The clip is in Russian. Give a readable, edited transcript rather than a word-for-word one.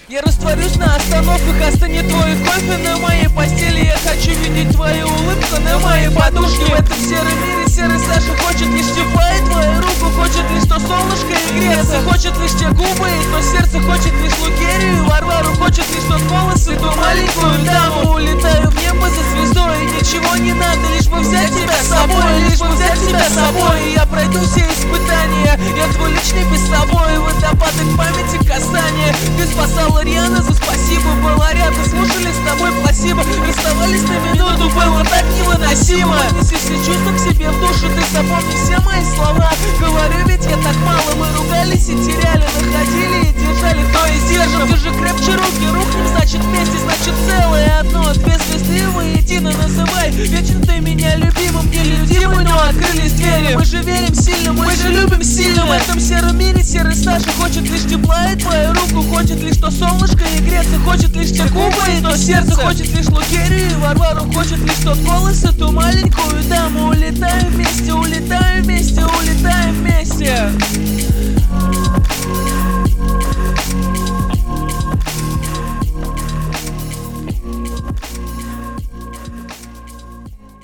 Я растворюсь на остановках, остынет твой кофе на моей постели. Я хочу видеть твою улыбку на моей подушке. В этом сером мире серый Саша хочет лишь тепла и твою руку. Хочет лишь то солнышко и греться. Хочет лишь те губы, и то сердце. Хочет лишь Лукерию и Варвару. Хочет лишь тот голос и ту маленькую даму. Улетаю в небо за звездой, и ничего не надо, лишь бы взять тебя с собой. Лишь бы взять тебя с собой. И я пройду все испытания. Я твой личный без собой. Водопады в памяти касания. Ты спасала Риана, за спасибо. Была рядом, слушали с тобой пласибо. Расставались на минуту, было так невыносимо. Неси все чувства к себе в душу. Ты запомни все мои слова. Говорю, ведь я так мало. Мы ругались и теряли, находили и держали, то и держим. Держи крепче руки, рухнем, значит вместе, значит целое одно. Две звезды воедино называй. Вечно ты меня любимым, нелюдимый, но открылись двери. Мы же верим сильно, мы же любим сильно. В этом сером мире серый Саша хочет лишь тепла и твою руку. Хочет лишь то солнышко и греться. Хочет лишь те губы и то сердце. Хочет лишь Лукерию и Варвару. Хочет лишь тот голос и ту маленькую даму. Улетаем вместе, улетаем вместе, улетаем вместе.